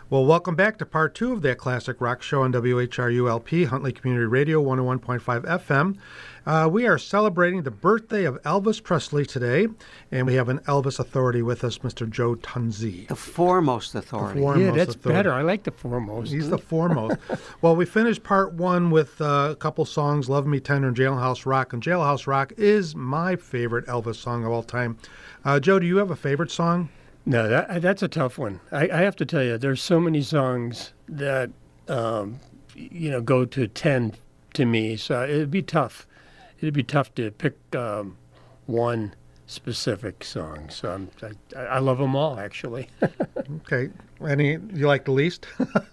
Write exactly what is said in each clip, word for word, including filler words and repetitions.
Well, welcome back to part two of that classic rock show on W H R U L P, Huntley Community Radio, one oh one point five F M. Uh, we are celebrating the birthday of Elvis Presley today, and we have an Elvis authority with us, Mister Joe Tunzi. The foremost authority. The foremost yeah, that's authority. better. I like the foremost. He's the foremost. Well, we finished part one with uh, a couple songs, Love Me Tender and Jailhouse Rock, and Jailhouse Rock is my favorite Elvis song of all time. Uh, Joe, do you have a favorite song? No, that, that's a tough one. I, I have to tell you, there's so many songs that, um, you know, go to ten to me, so it'd be tough. It'd be tough to pick um, one specific song. So I'm, I, I love them all, actually. Okay. Any you like the least?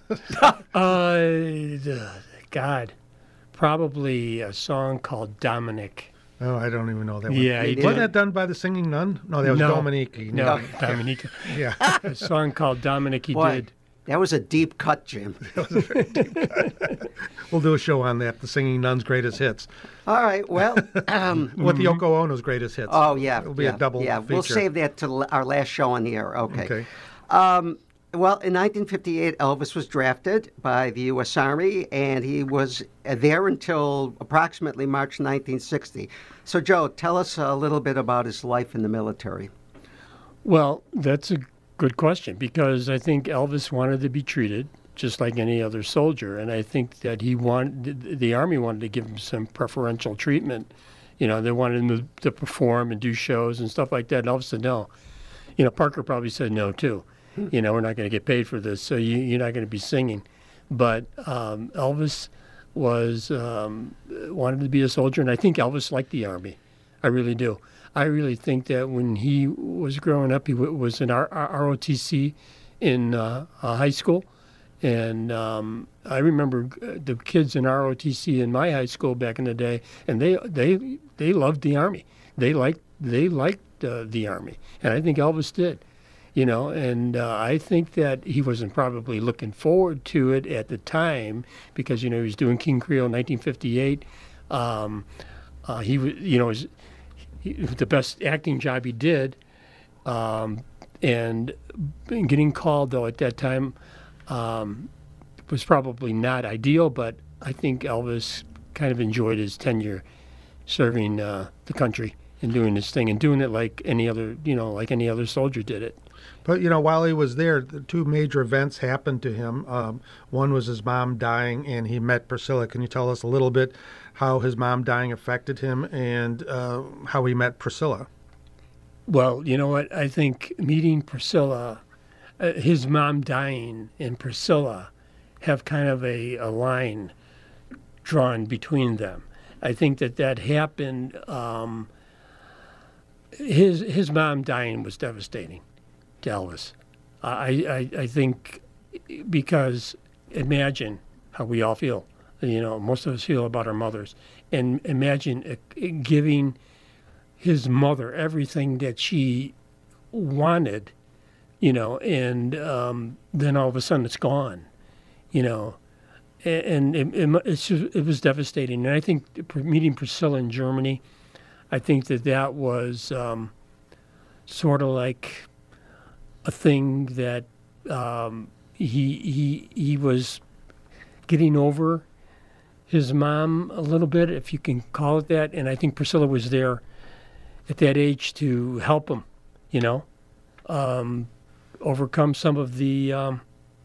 uh, God, probably a song called Dominic. Oh, I don't even know that one. Yeah, he Wasn't did. that done by the Singing Nun? No, that was No. Dominique. No, Dominique. Yeah. A song called Dominic he Boy, did. that was a deep cut, Jim. We'll do a show on that, the Singing Nun's greatest hits. All right, well, um, With the Yoko Ono's greatest hits. oh, yeah. It'll be yeah, a double Yeah, feature. we'll save that to l- our last show on the air. Okay. Okay. Um, well, in nineteen fifty-eight, Elvis was drafted by the U S Army, and he was there until approximately March nineteen sixty. So, Joe, tell us a little bit about his life in the military. Well, that's a good question because I think Elvis wanted to be treated just like any other soldier, and I think that he wanted the Army wanted to give him some preferential treatment. You know, they wanted him to, to perform and do shows and stuff like that. And Elvis said no. You know, Parker probably said no too. You know, we're not going to get paid for this, so you, you're not going to be singing. But um, Elvis was um, wanted to be a soldier, and I think Elvis liked the Army. I really do. I really think that when he was growing up, he w- was in R- R O T C in uh, uh, high school, and um, I remember the kids in R O T C in my high school back in the day, and they they they loved the Army. They liked they liked uh, the Army, and I think Elvis did. You know, and uh, I think that he wasn't probably looking forward to it at the time because, you know, he was doing King Creole in nineteen fifty-eight. Um, uh, he was, you know, was he, the best acting job he did. Um, and getting called, though, at that time um, was probably not ideal, but I think Elvis kind of enjoyed his tenure serving uh, the country and doing this thing and doing it like any other, you know, like any other soldier did it. But, you know, while he was there, the two major events happened to him. Um, one was his mom dying, and he met Priscilla. Can you tell us a little bit how his mom dying affected him and uh, how he met Priscilla? Well, you know what? I think meeting Priscilla, uh, his mom dying and Priscilla have kind of a, a line drawn between them. I think that that happened. Um, his his mom dying was devastating to Elvis. I, I I think because imagine how we all feel. You know, most of us feel about our mothers, and imagine uh, giving his mother everything that she wanted, you know, and um, then all of a sudden it's gone, you know, and, and it, it, it's just, it was devastating. And I think meeting Priscilla in Germany, I think that that was um, sort of like a thing that um, he he he was getting over his mom a little bit, if you can call it that. And I think Priscilla was there at that age to help him, you know, um, overcome some of the um,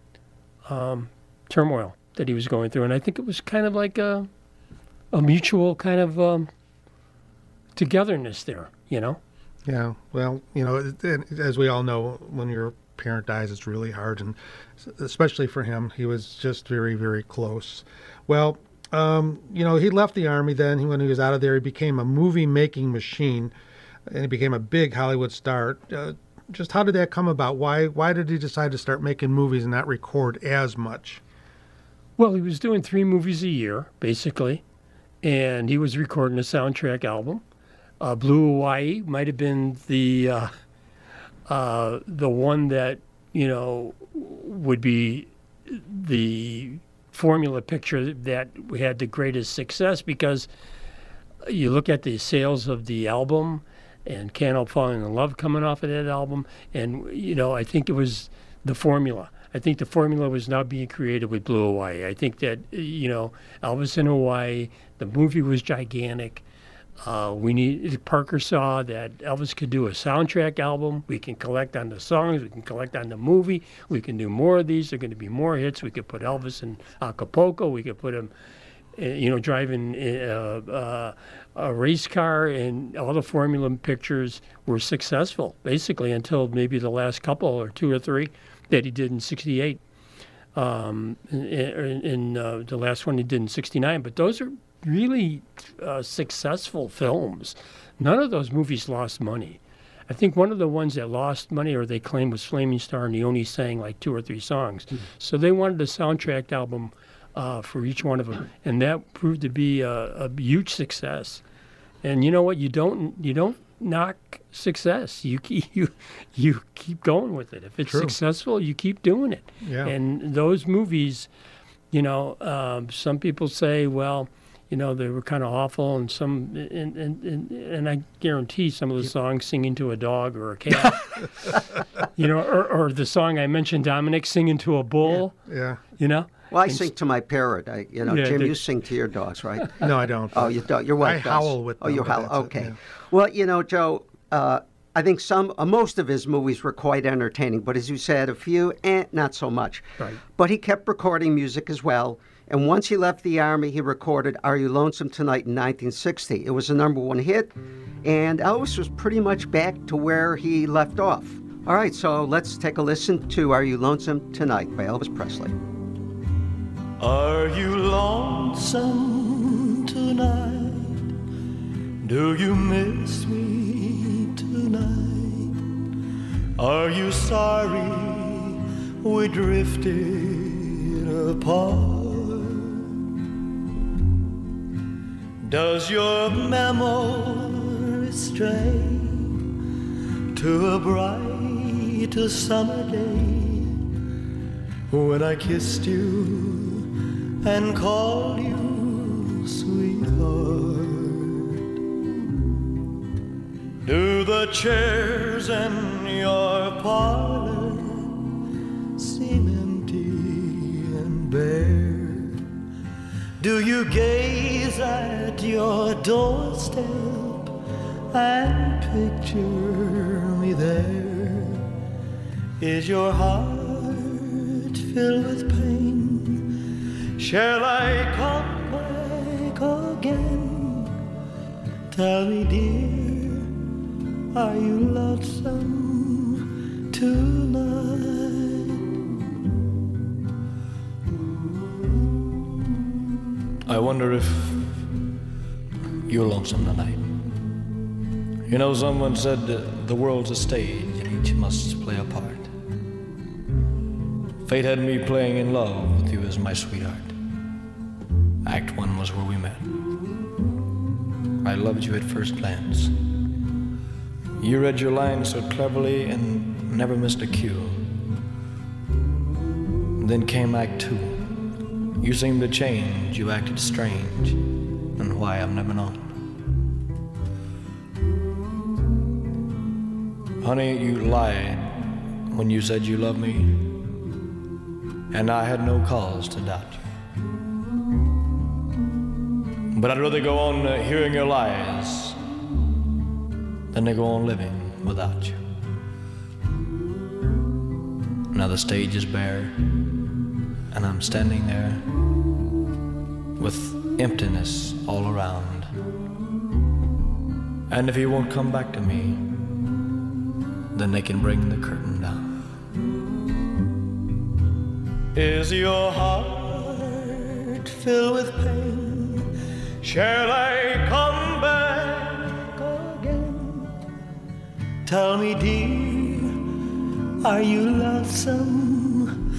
um, turmoil that he was going through. And I think it was kind of like a, a mutual kind of um, togetherness there, you know. Yeah, well, you know, it- it- as we all know, when your parent dies, it's really hard, and s- especially for him, he was just very, very close. Well, um, you know, he left the Army then. He, when he was out of there, he became a movie-making machine, and he became a big Hollywood star. Uh, just how did that come about? Why why did he decide to start making movies and not record as much? Well, he was doing three movies a year, basically, and he was recording a soundtrack album. Uh, Blue Hawaii might have been the uh, uh, the one that, you know, would be the formula picture that had the greatest success, because you look at the sales of the album and Can't Help Falling in Love coming off of that album, and, you know, I think it was the formula. I think the formula was now being created with Blue Hawaii. I think that, you know, Elvis in Hawaii, the movie was gigantic. Uh, we need Parker saw that Elvis could do a soundtrack album. We can collect on the songs. We can collect on the movie. We can do more of these. There are going to be more hits. We could put Elvis in Acapulco. We could put him, uh, you know, driving uh, uh, a race car, and all the Formula pictures were successful, basically, until maybe the last couple or two or three that he did in sixty-eight. Um, in in uh, the last one he did in sixty-nine. But those are really uh, successful films. None of those movies lost money. I think one of the ones that lost money, or they claimed, was Flaming Star, and he only sang like two or three songs. Mm-hmm. So they wanted a soundtrack album uh, for each one of them, and that proved to be a, a huge success. And you know what? You don't you don't knock success. You keep, you you keep going with it. If it's True. successful, you keep doing it. Yeah. And those movies, you know, um, some people say, well, you know, they were kind of awful, and some, and, and, and, and I guarantee some of the songs, Singing to a Dog or a Cat, you know, or, or the song I mentioned, Dominic, Singing to a Bull, Yeah. you know. Well, I And sing to my parrot. I, you know, Yeah, Jim, the- you sing to your dogs, right? No, I don't. Oh, you don't. Your wife I does. howl with Oh, them, you but howl. that's it, Okay. yeah. Well, you know, Joe, uh, I think some, uh, most of his movies were quite entertaining, but as you said, a few, eh, not so much. Right. But he kept recording music as well. And once he left the Army, he recorded Are You Lonesome Tonight in nineteen sixty. It was a number one hit, and Elvis was pretty much back to where he left off. All right, so let's take a listen to Are You Lonesome Tonight by Elvis Presley. Are you lonesome tonight? Do you miss me tonight? Are you sorry we drifted apart? Does your memory stray to a bright summer day when I kissed you and called you sweetheart? Do the chairs in your parlor seem empty and bare? Do you gaze at your doorstep and picture me there? Is your heart filled with pain? Shall I come back again? Tell me, dear, are you lonesome tonight? I wonder if you're lonesome tonight. You know, someone said that the world's a stage and each must play a part. Fate had me playing in love with you as my sweetheart. Act one was where we met. I loved you at first glance. You read your lines so cleverly and never missed a cue. Then came Act two. You seemed to change, you acted strange, and why I've never known. Honey, you lied when you said you loved me, and I had no cause to doubt you. But I'd rather go on uh, hearing your lies than to go on living without you. Now the stage is bare, and I'm standing there with emptiness all around. And if you won't come back to me, then they can bring the curtain down. Is your heart filled with pain? Shall I come back again? Tell me, dear, are you lonesome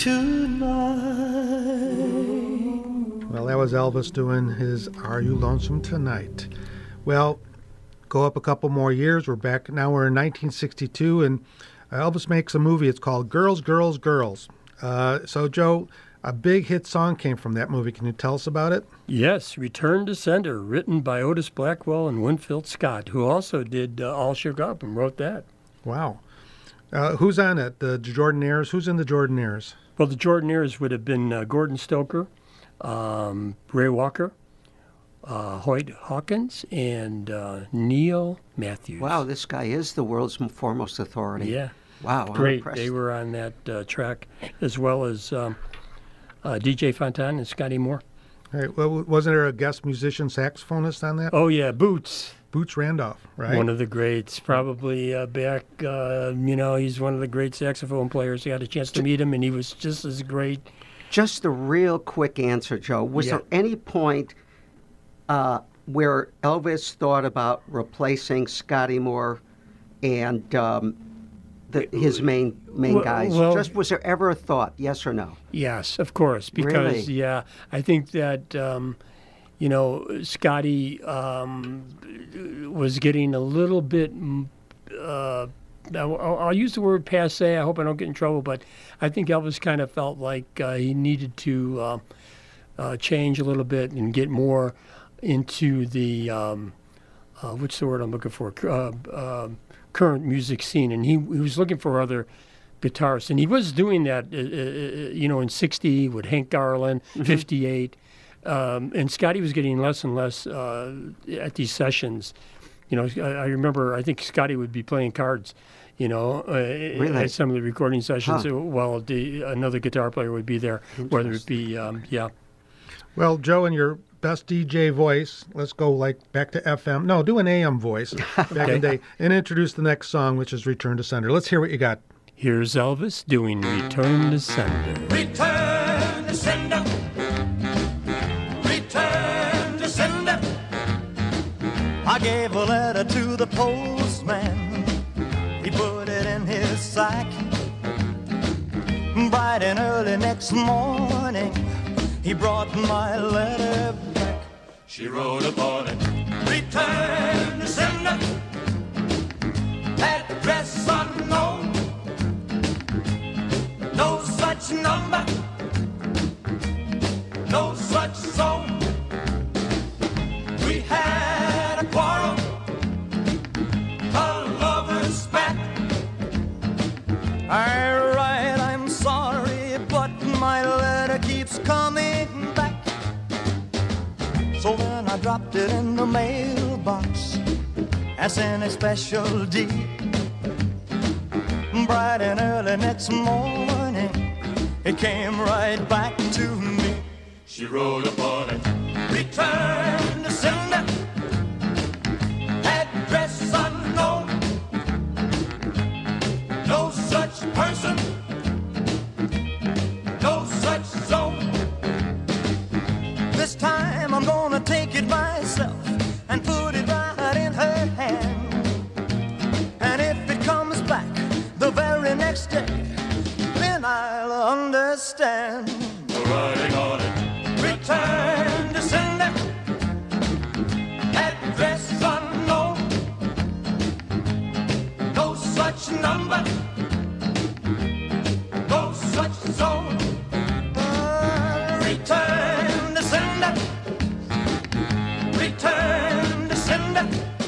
tonight? Well, that was Elvis doing his Are You Lonesome Tonight? Well, go up a couple more years. We're back. Now we're in nineteen sixty-two, and Elvis makes a movie. It's called Girls, Girls, Girls. Uh, so, Joe, a big hit song came from that movie. Can you tell us about it? Yes, Return to Sender, written by Otis Blackwell and Winfield Scott, who also did uh, All Shook Up and wrote that. Wow. Uh, who's on it? The Jordanaires? Who's in the Jordanaires? Well, the Jordanaires would have been uh, Gordon Stoker, um, Ray Walker, uh, Hoyt Hawkins, and uh, Neil Matthews. Wow, this guy is the world's foremost authority. Yeah. Wow, I'm Great. impressed. They were on that uh, track, as well as um, uh, D J Fontaine and Scotty Moore. All right. Well, wasn't there a guest musician saxophonist on that? Oh, yeah, Boots. Boots Randolph, right? One of the greats, probably uh, back, uh, you know, he's one of the great saxophone players. I had a chance to meet him, and he was just as great. Just a real quick answer, Joe. Was Yeah. there any point uh, where Elvis thought about replacing Scotty Moore and um, the, his main main Well- guys? well- Just was there ever a thought? Yes or no? Yes, of course, because, Really? yeah, I think that, um, you know, Scotty um, was getting a little bit, mm, uh, I'll, I'll use the word passe. I hope I don't get in trouble, but I think Elvis kind of felt like uh, he needed to uh, uh, change a little bit and get more into the, um, uh, what's the word I'm looking for, uh, uh, current music scene. And he, he was looking for other guitarists. And he was doing that, uh, uh, you know, in sixty with Hank Garland, fifty-eight. Um, and Scotty was getting less and less uh, at these sessions. You know, I, I remember, I think Scotty would be playing cards, you know, uh, Really? at some of the recording sessions Huh. while the, another guitar player would be there, whether it be, um, yeah. Well, Joe, in your best D J voice, let's go like back to F M. No, do an A M voice back in the day, and introduce the next song, which is Return to Sender. Let's hear what you got. Here's Elvis doing Return to Sender. Return to sender. Return to sender. I gave a letter to the postman. He put it in his sack. Bright and early next morning, he brought my letter back. She wrote upon it, return to sender. Address unknown. No such number. No such zone. We had a quarrel, a lover's spat. I write, I'm sorry, but my letter keeps coming back. So then I dropped it in the mailbox as in a special deed. Bright and early next morning, it came right back to me. She wrote upon it, return to sender. Address unknown. No such person. No such zone. This time I'm gonna take it myself and put it right in her hand. And if it comes back the very next day, then I'll understand. The writing on it. Return to sender. Address unknown. No such number. No such zone. Uh, return to sender. Return to sender.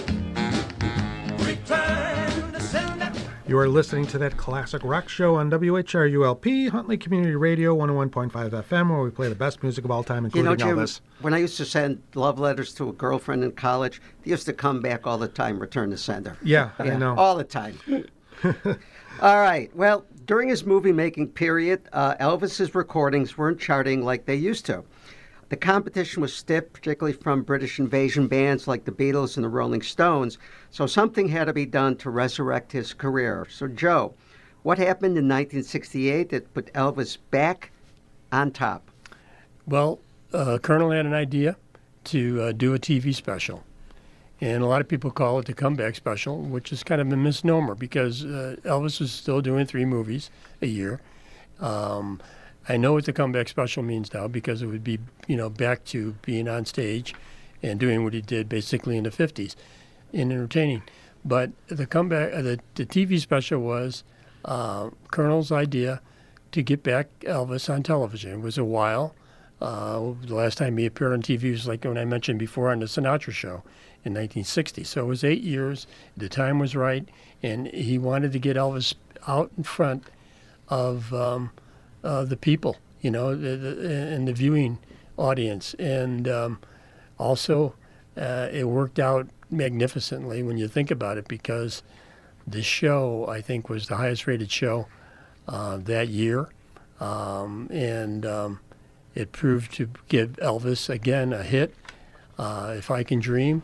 Return to sender. You are listening to that classic rock show on W H R U L P, Huntley Community Radio, one oh one point five F M, where we play the best music of all time, You know, including Jim, Elvis. when I used to send love letters to a girlfriend in college, they used to come back all the time, return to sender. Yeah, I know. All the time. All right. Well, during his movie-making period, uh, Elvis's recordings weren't charting like they used to. The competition was stiff, particularly from British invasion bands like the Beatles and the Rolling Stones, so something had to be done to resurrect his career. So, Joe, what happened in nineteen sixty-eight that put Elvis back on top? Well, uh, Colonel had an idea to uh, do a T V special. And a lot of people call it the comeback special, which is kind of a misnomer because uh, Elvis was still doing three movies a year. Um, I know what the comeback special means now because it would be, you know, back to being on stage and doing what he did basically in the fifties in entertaining. But the comeback, uh, the, the T V special was uh, Colonel's idea to get back Elvis on television. It was a while. Uh, the last time he appeared on T V was like when I mentioned before on the Sinatra Show in nineteen sixty. So it was eight years. The time was right, and he wanted to get Elvis out in front of um, uh, the people, you know, the, the, and the viewing audience. And um, also, uh, it worked out magnificently when you think about it, because the show, I think, was the highest rated show uh, that year. Um, and um, it proved to give Elvis, again, a hit, uh, If I Can Dream,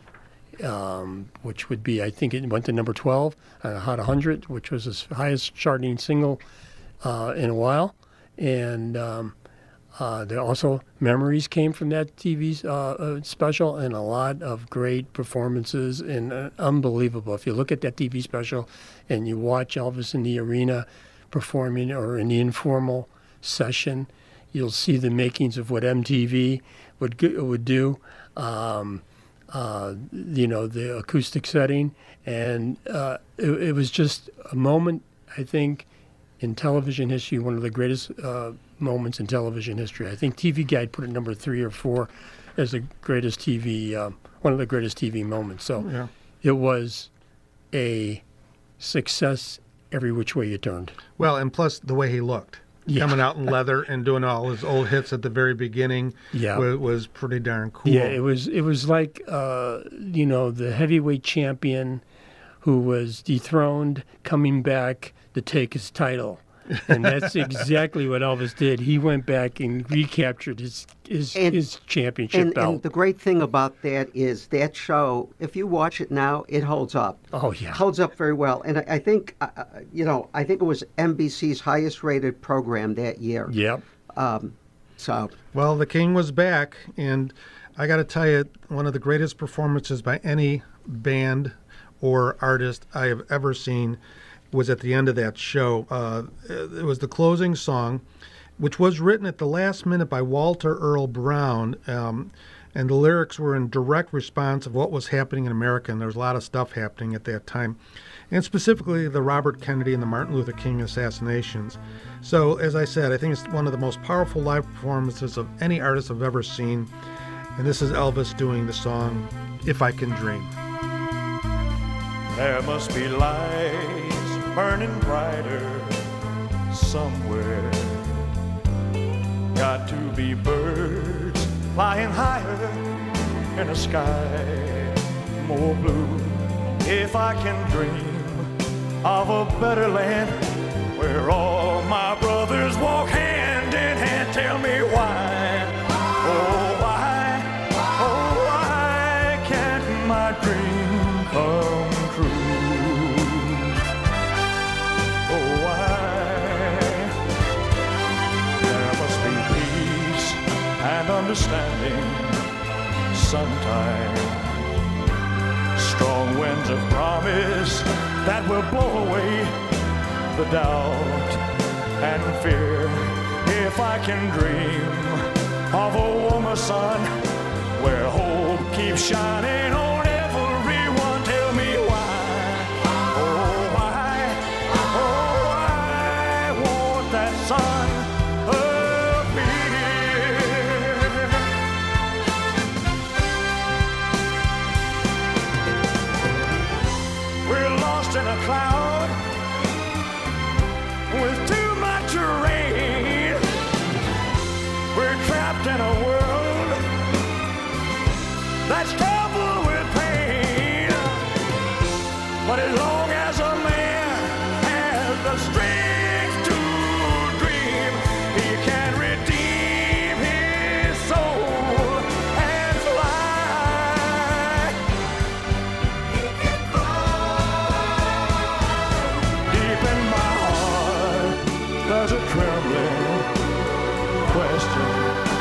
um, which would be, I think it went to number twelve on a Hot one hundred, which was his highest charting single uh, in a while. And um, uh, there also memories came from that T V uh, uh, special, and a lot of great performances, and uh, unbelievable. If you look at that T V special and you watch Elvis in the arena performing, or in the informal session, you'll see the makings of what M T V would go- would do. Um, uh, you know, the acoustic setting, and uh, it, it was just a moment, I think, in television history, one of the greatest uh, moments in television history. I think T V Guide put it number three or four as the greatest T V, um, one of the greatest T V moments. So Yeah. it was a success every which way you turned. Well, and plus the way he looked. Yeah. Coming out in leather and doing all his old hits at the very beginning Yeah. wa- was pretty darn cool. Yeah, it was it was like uh, you know, the heavyweight champion who was dethroned coming back to take his title. And that's exactly what Elvis did. He went back and recaptured his his, And- his championship And, belt. and the great thing about that is that show, if you watch it now, it holds up. Oh, yeah. Holds up very well. And I, I think, uh, uh, you know, I think it was N B C's highest rated program that year. Yep. Um, so, Well, the King was back, and I got to tell you, one of the greatest performances by any band or artist I have ever seen was at the end of that show. Uh, it was the closing song, which was written at the last minute by Walter Earl Brown, um, and the lyrics were in direct response of what was happening in America, and there was a lot of stuff happening at that time, and specifically the Robert Kennedy and the Martin Luther King assassinations. So, as I said, I think it's one of the most powerful live performances of any artist I've ever seen, and this is Elvis doing the song, If I Can Dream. There must be lights burning brighter somewhere. Got to be birds flying higher in a sky more blue. If I can dream of a better land where all my brothers walk hand in hand, tell me why, oh why, oh why can't my dream come understanding sometime, strong winds of promise that will blow away the doubt and fear. If I can dream of a warmer sun where hope keeps shining on everyone, tell me why, oh why, oh I want that sun. In a cloud with too much rain, we're trapped in a world that's troubled with pain. But as long as a man has the strength to dream, he can redeem his soul and fly. He can there's a trembling question.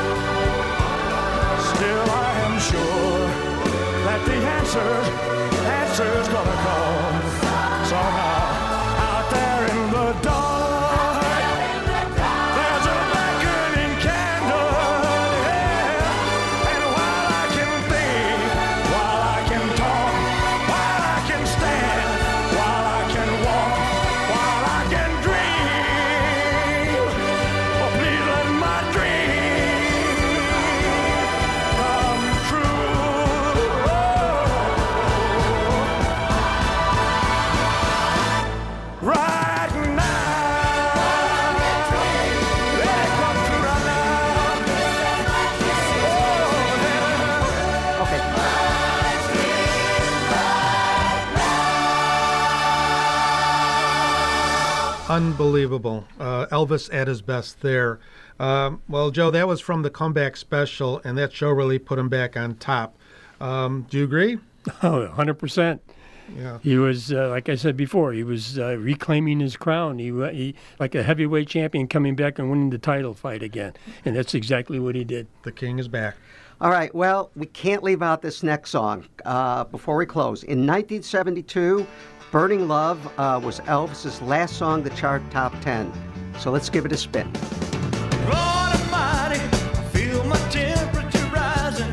Still I am sure that the answer, answer's gonna come somehow. Out there in the dark, there's a beckoning candle, yeah. And while I can think, while I can talk, while I can stand, while I can walk, while I can dream, Unbelievable. Uh, Elvis at his best there. Um, well, Joe, that was from the Comeback Special, and that show really put him back on top. Um, do you agree? Oh, one hundred percent. Yeah. He was, uh, like I said before, he was uh, reclaiming his crown. He, he, like a heavyweight champion, coming back and winning the title fight again. And that's exactly what he did. The king is back. All right, well, we can't leave out this next song uh, before we close. In nineteen seventy-two, Burning Love uh, was Elvis's last song to chart top ten. So let's give it a spin. Lord Almighty, I feel my temperature rising.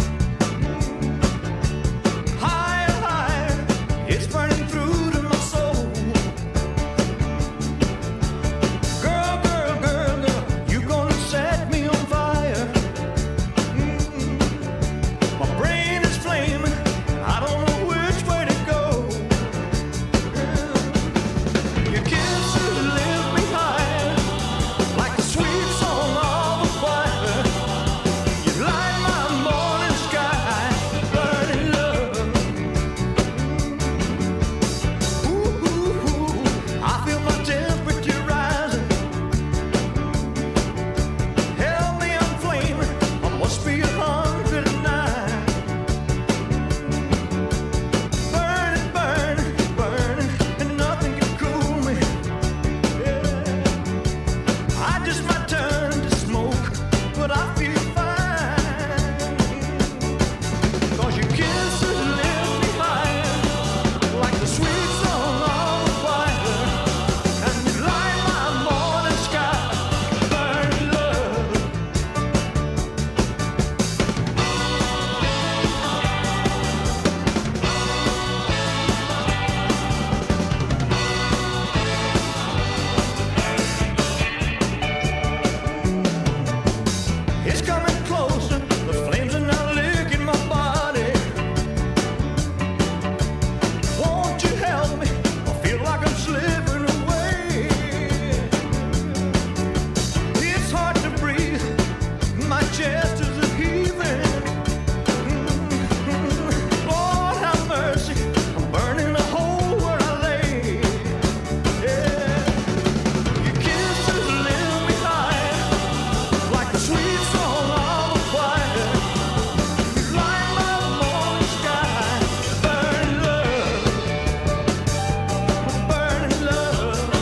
Higher, higher, it's burning through to my soul. Girl, girl, girl, girl, you gonna set me on fire. Mm. My brain is flaming, I don't know which way to go. Your kisses lift me higher, like a sweet song of a choir. You light my morning sky, burning love. Ooh, ooh, ooh, I feel my temperature rising. Help me, I'm flaming, I must be a hundred and nine. Burning, burning, burning, and nothing can cool me. Yeah. I just might turn to smoke, but I feel fine. Cause your kisses lift me higher, like the sweet song of a choir. And you light my morning sky, burning love. It's coming closer, the flames are now licking my body. Won't you help me? I feel like I'm slipping away. It's hard to breathe, my chest is a heaving. Mm, Lord have mercy, I'm burning a hole where I lay. Yeah. Your kisses lift me higher, like a sweet song of a choir. You light my morning sky, burning love, burning love.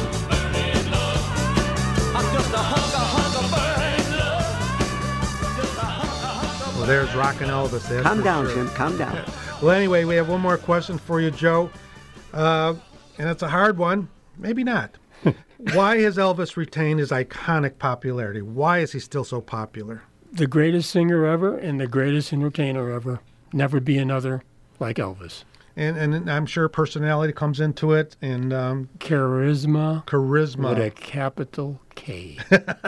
I'm just a hunk of hunk of burning love. Just a hunk of hunk of Well, there's Rockin' Elvis. that's Calm for down, sure. Jim, calm down. Well, anyway, we have one more question for you, Joe. Uh, and it's a hard one. Maybe not. Why has Elvis retained his iconic popularity? Why is he still so popular? The greatest singer ever and the greatest entertainer ever. Never be another like Elvis. And and I'm sure personality comes into it, and um, Charisma charisma. with a capital K.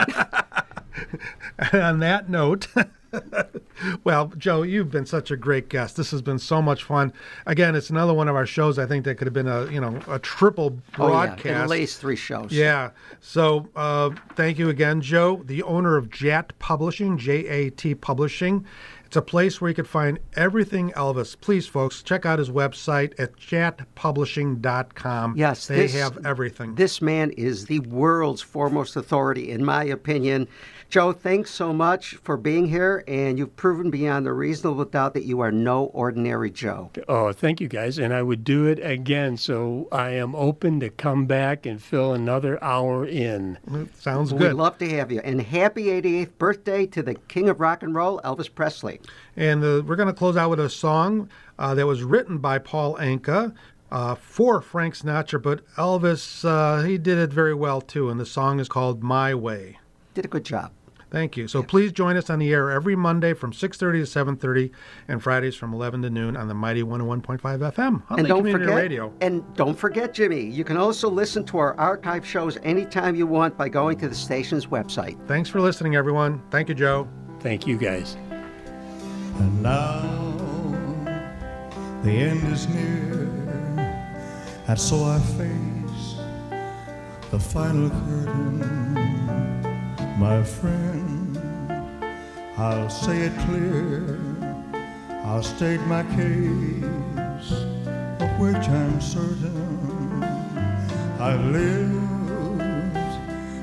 On that note, well, Joe, you've been such a great guest. This has been so much fun. Again, it's another one of our shows. I think that could have been a you know a triple Oh, yeah, broadcast. at least three shows. Yeah. So uh, thank you again, Joe, the owner of Jat Publishing, J A T Publishing. It's a place where you can find everything Elvis. Please, folks, check out his website at jat publishing dot com. Yes, They this- have everything. This man is the world's foremost authority, in my opinion. Joe, thanks so much for being here, and you've proven beyond a reasonable doubt that you are no ordinary Joe. Oh, thank you, guys. And I would do it again. So I am open to come back and fill another hour in. Sounds We'd good. love to have you. And happy eighty-eighth birthday to the king of rock and roll, Elvis Presley. And uh, we're going to close out with a song uh, that was written by Paul Anka uh, for Frank Sinatra, but Elvis, uh, he did it very well too. And the song is called My Way. Did a good job. Thank you. So please join us on the air every Monday from six thirty to seven thirty and Fridays from eleven to noon on the mighty one oh one point five F M, Huntley And don't Community forget, Radio. and don't forget, Jimmy, you can also listen to our archive shows anytime you want by going to the station's website. Thanks for listening, everyone. Thank you, Joe. Thank you, guys. And now the end is near, and so I face the final curtain. My friend, I'll say it clear, I'll state my case, of which I'm certain. I've lived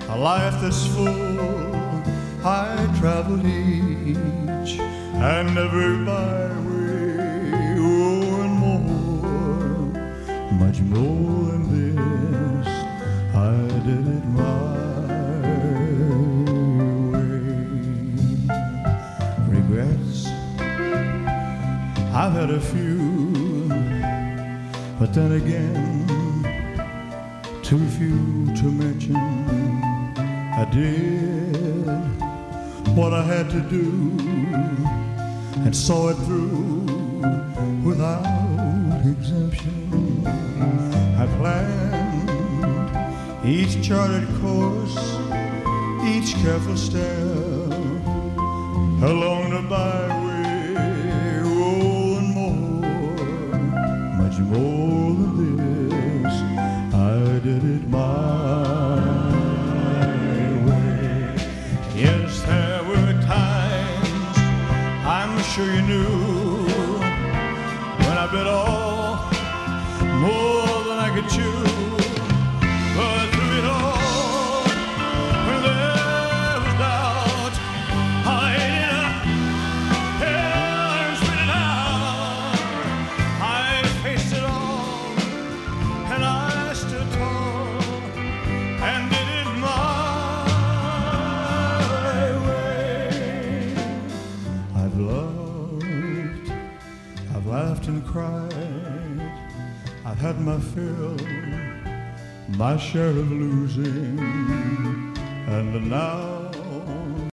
a life that's full. I traveled each and every byway, oh, and more, much more than this. I did it my way. Regrets, I've had a few, but then again, too few to mention. I did what I had to do and saw it through without exemption. I planned each charted course, each careful step along the byway, oh, and more, much more than this. I did it my way. Yes, there were times, I'm sure you knew, when I bit off more than I could chew. But through it all, when there was doubt, I ate it up, and spit it out. I faced it all, and I stood tall, and did it my way. I've loved, I've laughed and cried, I've had my fill, my share of losing, and now